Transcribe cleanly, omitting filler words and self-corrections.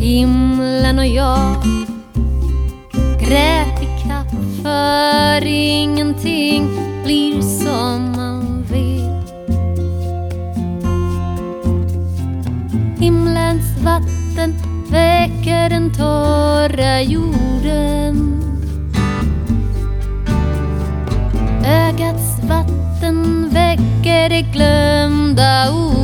Himlen och jag grät i kapp, för ingenting blir som man vill. Himlens vatten väcker den torra jorden. Ögats vatten väcker det glömda ord.